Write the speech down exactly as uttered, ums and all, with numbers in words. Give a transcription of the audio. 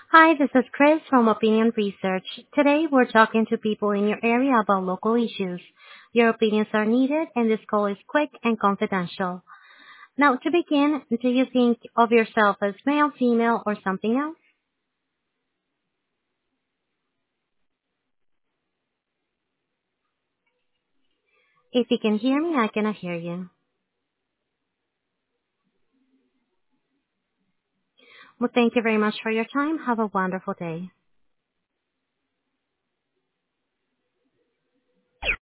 Hi, this is Chris from Opinion Research. Today we're talking to people in your area about local issues. Your opinions are needed and this call is quick and confidential. Now to begin, do you think of yourself as male, female, or something else? If you can hear me, I cannot hear you. Well, thank you very much for your time. Have a wonderful day.